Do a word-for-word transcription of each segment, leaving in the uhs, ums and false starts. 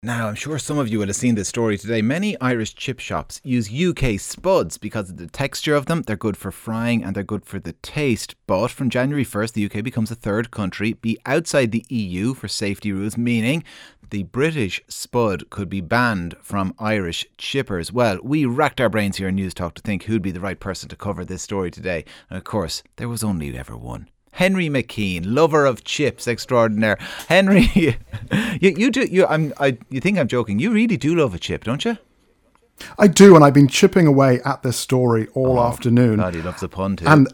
Now, I'm sure some of you will have seen this story today. Many Irish chip shops use U K spuds because of the texture of them. They're good for frying and they're good for the taste. But from January first, the U K becomes a third country, be outside the E U for safety rules, meaning the British spud could be banned from Irish chippers. Well, we racked our brains here in News Talk to think who'd be the right person to cover this story today. And of course, there was only ever one. Henry McKean, lover of chips extraordinaire. Henry, you, you do. You, I'm. I. You think I'm joking? You really do love a chip, don't you? I do, and I've been chipping away at this story all oh, afternoon. God, he loves the pun too. And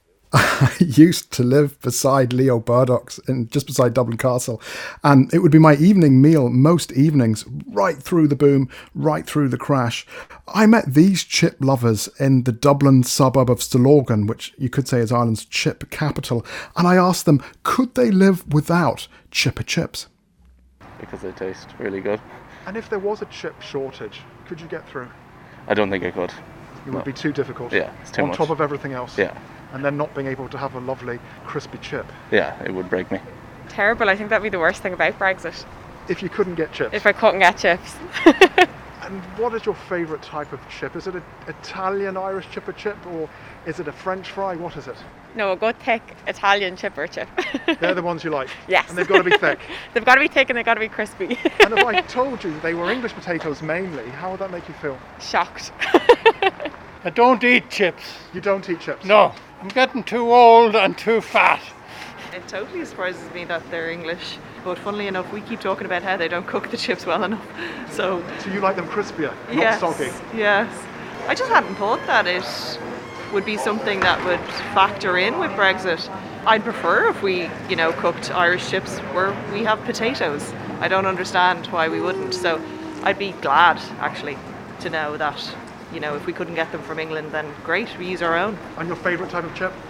I used to live beside Leo Burdock's, in just beside Dublin Castle, and it would be my evening meal most evenings, right through the boom, right through the crash. I met these chip lovers in the Dublin suburb of Stillorgan, which you could say is Ireland's chip capital, and I asked them, could they live without chipper chips? Because they taste really good. And if there was a chip shortage, could you get through? I don't think I could. It would no. be too difficult. Yeah, it's too on much. top of everything else. Yeah. And then not being able to have a lovely crispy chip. Yeah, it would break me. Terrible. I think that'd be the worst thing about Brexit. If you couldn't get chips. If I couldn't get chips. And what is your favourite type of chip? Is it an Italian Irish chipper chip, or is it a French fry? What is it? No, a good thick Italian chipper chip. They're the ones you like? Yes. And they've got to be thick? They've got to be thick and they've got to be crispy. And if I told you they were English potatoes mainly, how would that make you feel? Shocked. I don't eat chips. You don't eat chips? No. I'm getting too old and too fat. It totally surprises me that they're English, but funnily enough we keep talking about how they don't cook the chips well enough. So So you like them crispier, not yes, soggy? Yes. I just hadn't thought that it would be something that would factor in with Brexit. I'd prefer if we, you know, cooked Irish chips where we have potatoes. I don't understand why we wouldn't. So I'd be glad actually to know that, you know, if we couldn't get them from England, then great, we use our own. And your favourite type of chip?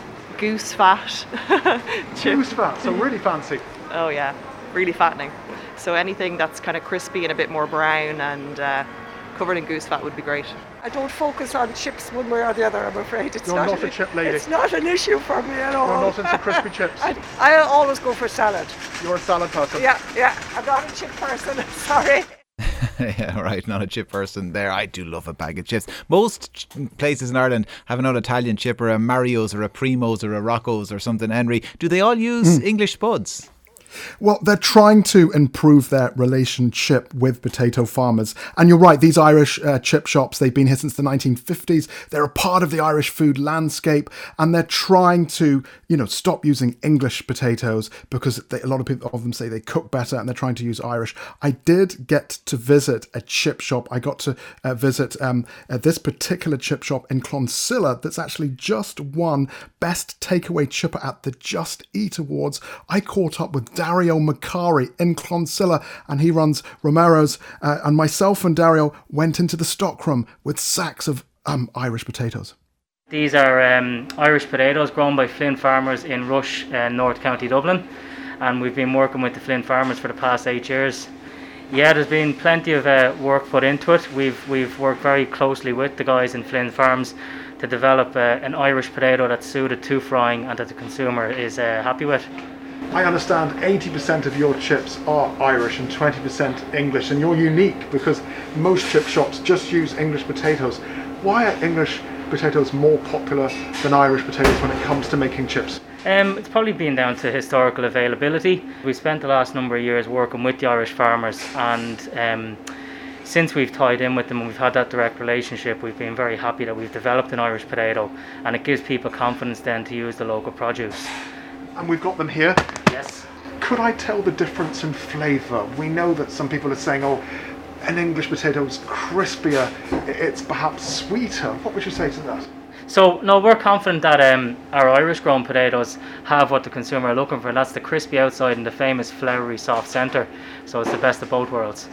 Goose fat. Goose fat, so really fancy. Oh yeah, really fattening. So anything that's kind of crispy and a bit more brown and uh, covered in goose fat would be great. I don't focus on chips one way or the other, I'm afraid. It's You're not, not an, a chip lady. It's not an issue for me at all. You're not into crispy chips. I, I always go for salad. You're a salad person. Yeah, yeah. I'm not a chip person, sorry. Yeah, right, not a chip person there. I do love a bag of chips. Most ch- places in Ireland have an old Italian chip, or a Mario's or a Primo's or a Rocco's or something. Henry, do they all use mm. English spuds? Well, they're trying to improve their relationship with potato farmers. And you're right, these Irish uh, chip shops, they've been here since the nineteen fifties. They're a part of the Irish food landscape, and they're trying to, you know, stop using English potatoes because they, a lot of people of them say they cook better, and they're trying to use Irish. I did get to visit a chip shop. I got to uh, visit um, uh, this particular chip shop in Clonsilla that's actually just won Best Takeaway Chipper at the Just Eat Awards. I caught up with Dario Macari in Clonsilla, and he runs Romero's, uh, and myself and Dario went into the stockroom with sacks of um, Irish potatoes. These are um, Irish potatoes grown by Flynn farmers in Rush, uh, North County Dublin, and we've been working with the Flynn farmers for the past eight years. Yeah, there's been plenty of uh, work put into it. We've we've worked very closely with the guys in Flynn Farms to develop uh, an Irish potato that's suited to frying and that the consumer is uh, happy with. I understand eighty percent of your chips are Irish and twenty percent English, and you're unique because most chip shops just use English potatoes. Why are English potatoes more popular than Irish potatoes when it comes to making chips? Um, it's probably been down to historical availability. We spent the last number of years working with the Irish farmers, and um, since we've tied in with them and we've had that direct relationship, we've been very happy that we've developed an Irish potato, and it gives people confidence then to use the local produce. And we've got them here. Yes. Could I tell the difference in flavour? We know that some people are saying, oh, an English potato is crispier, it's perhaps sweeter. What would you say to that? So, no, we're confident that um, our Irish grown potatoes have what the consumer are looking for, and that's the crispy outside and the famous floury soft centre. So it's the best of both worlds.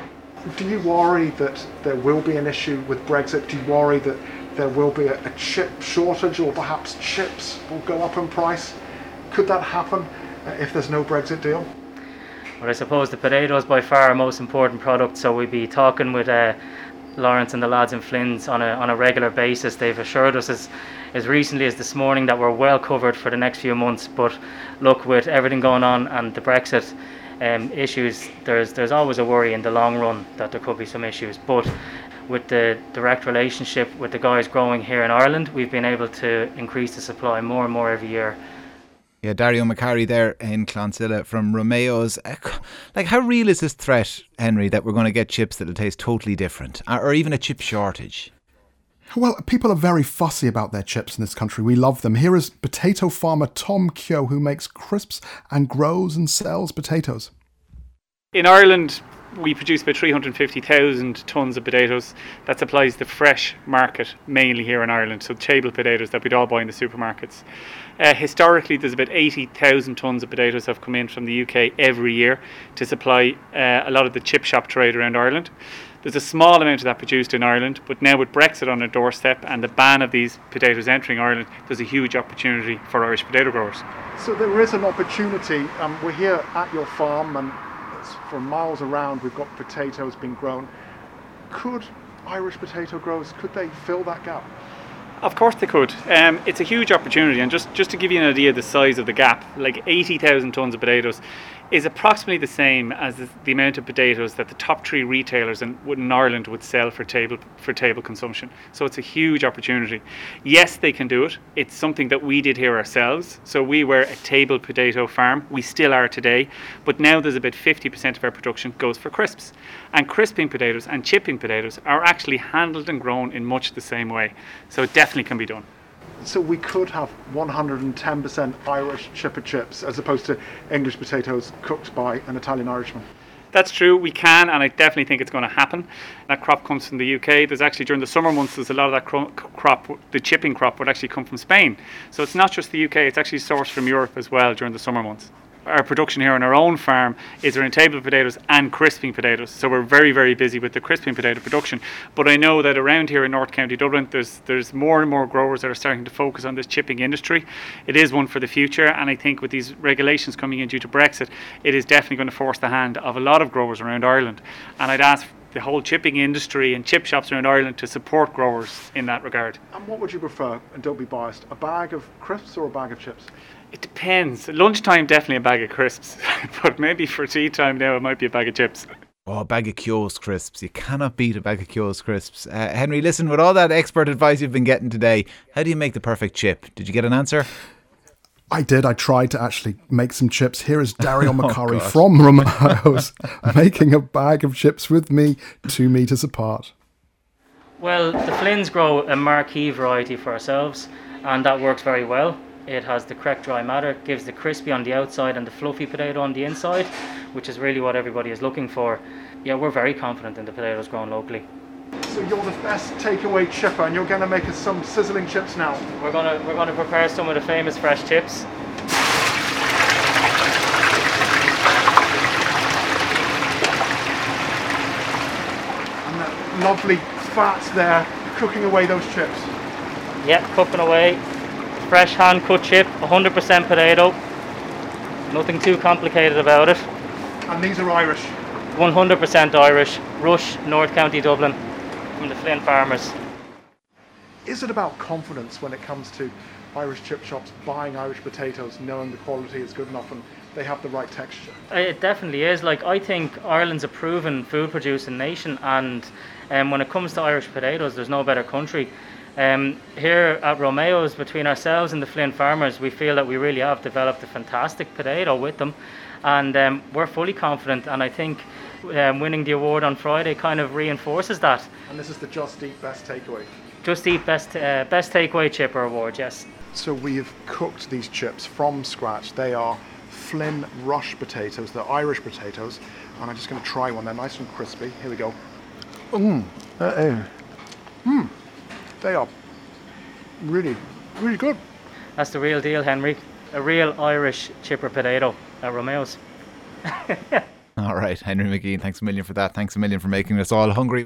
Do you worry that there will be an issue with Brexit? Do you worry that there will be a, a chip shortage, or perhaps chips will go up in price? Could that happen uh, if there's no Brexit deal? Well, I suppose the potato is by far our most important product, so we'd be talking with uh, Lawrence and the lads in Flynn's on a on a regular basis. They've assured us as, as recently as this morning that we're well covered for the next few months. But look, with everything going on and the Brexit, um, issues, there's there's always a worry in the long run that there could be some issues. But with the direct relationship with the guys growing here in Ireland, we've been able to increase the supply more and more every year. Yeah, Dario Macari there in Clonsilla from Romeo's. Like, how real is this threat, Henry, that we're going to get chips that'll taste totally different, or even a chip shortage? Well, people are very fussy about their chips in this country. We love them. Here is potato farmer Tom Keogh, who makes crisps and grows and sells potatoes. In Ireland, we produce about three hundred fifty thousand tonnes of potatoes. That supplies the fresh market, mainly here in Ireland, so table potatoes that we'd all buy in the supermarkets. Uh, historically, there's about eighty thousand tonnes of potatoes have come in from the U K every year to supply uh, a lot of the chip shop trade around Ireland. There's a small amount of that produced in Ireland, but now with Brexit on our doorstep and the ban of these potatoes entering Ireland, there's a huge opportunity for Irish potato growers. So there is an opportunity. Um, we're here at your farm, and for miles around we've got potatoes being grown. Could Irish potato growers, could they fill that gap? Of course they could. Um, it's a huge opportunity, and just, just to give you an idea of the size of the gap, like eighty thousand tonnes of potatoes is approximately the same as the, the amount of potatoes that the top three retailers in, in Ireland would sell for table for table consumption. So it's a huge opportunity. Yes, they can do it. It's something that we did here ourselves. So we were a table potato farm. We still are today, but now there's about fifty percent of our production goes for crisps. And crisping potatoes and chipping potatoes are actually handled and grown in much the same way. So it definitely can be done. So we could have one hundred ten percent Irish chipper chips as opposed to English potatoes cooked by an Italian Irishman. That's true, we can, and I definitely think it's going to happen. That crop comes from the U K. There's actually, during the summer months, there's a lot of that cro- crop, the chipping crop would actually come from Spain. So it's not just the U K, it's actually sourced from Europe as well during the summer months. Our production here on our own farm is around table potatoes and crisping potatoes. So we're very, very busy with the crisping potato production. But I know that around here in North County Dublin, there's there's more and more growers that are starting to focus on this chipping industry. It is one for the future, and I think with these regulations coming in due to Brexit, it is definitely going to force the hand of a lot of growers around Ireland. And I'd ask the whole chipping industry and chip shops around Ireland to support growers in that regard. And what would you prefer, and don't be biased, a bag of crisps or a bag of chips? It depends. Lunchtime, definitely a bag of crisps, but maybe for tea time now, it might be a bag of chips. Oh, a bag of Keogh's crisps. You cannot beat a bag of Keogh's crisps. Uh, Henry, listen, with all that expert advice you've been getting today, how do you make the perfect chip? Did you get an answer? I did. I tried to actually make some chips. Here is Dario Macari oh, from Romeo's making a bag of chips with me, two metres apart. Well, the Flynn's grow a marquee variety for ourselves, and that works very well. It has the correct dry matter, gives the crispy on the outside and the fluffy potato on the inside, which is really what everybody is looking for. Yeah, we're very confident in the potatoes grown locally. So you're the best takeaway chipper, and you're going to make us some sizzling chips now. We're going to we're going to prepare some of the famous fresh chips. And that lovely fats there, cooking away those chips. Yeah, cooking away. Fresh hand cut chip, one hundred percent potato. Nothing too complicated about it. And these are Irish? one hundred percent Irish. Rush, North County Dublin, from the Flynn farmers. Is it about confidence when it comes to Irish chip shops buying Irish potatoes, knowing the quality is good enough and they have the right texture? It definitely is. Like, I think Ireland's a proven food producing nation, and um, when it comes to Irish potatoes, there's no better country. Um, here at Romeo's, between ourselves and the Flynn farmers, we feel that we really have developed a fantastic potato with them, and um, we're fully confident, and I think um, winning the award on Friday kind of reinforces that. And this is the Just Eat Best Takeaway? Just Eat Best uh, Best Takeaway Chipper Award, yes. So we have cooked these chips from scratch. They are Flynn Rush potatoes, they're Irish potatoes, and I'm just going to try one. They're nice and crispy. Here we go. Mmm. Uh-oh. Mmm. They are really, really good. That's the real deal, Henry. A real Irish chipper potato at Romeo's. All right, Henry McGeehan, thanks a million for that. Thanks a million for making us all hungry.